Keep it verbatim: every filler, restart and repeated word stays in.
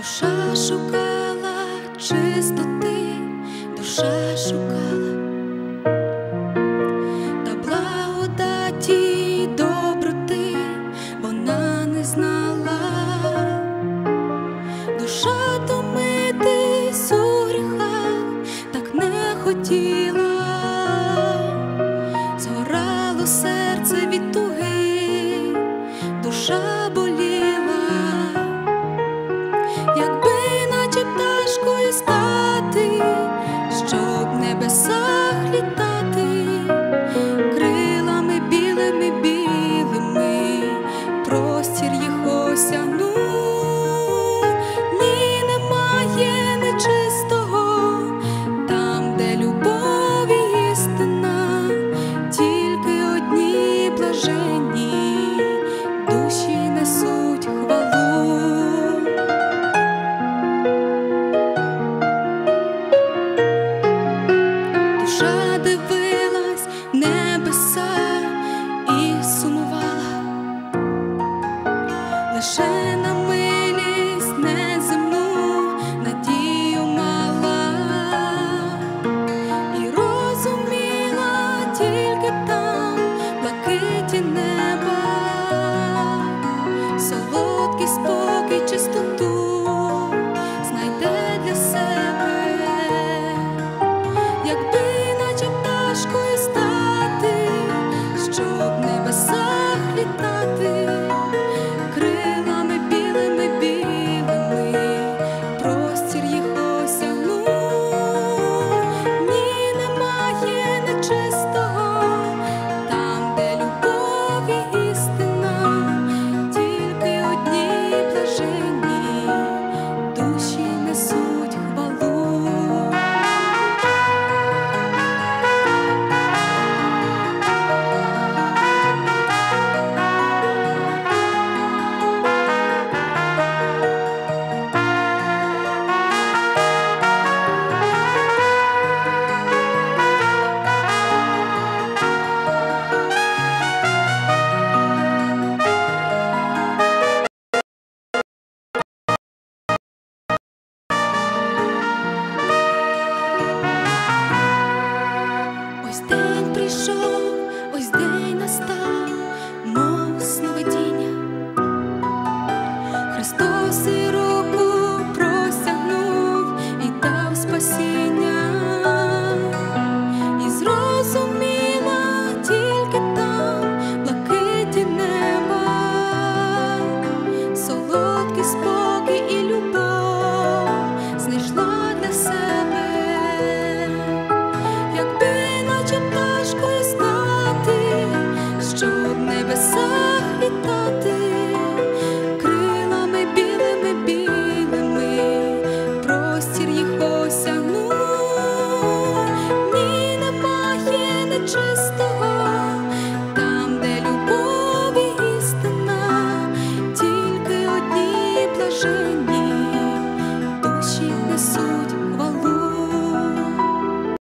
Душа шукала чистоти, душа шукала та благодаті й доброти вона не знала. Душа томитись у гріхах так не хотіла, згорало серце від туги, душа боліла. Якби наче пташкою стати, щоб в небесах літати, крилами білими, білими простір їх осягнув. Ні, немає нечистого там, де любов і істина, тільки одні блаженні душі несуть хвалу. Душа дивилась в небеса і сумувала лише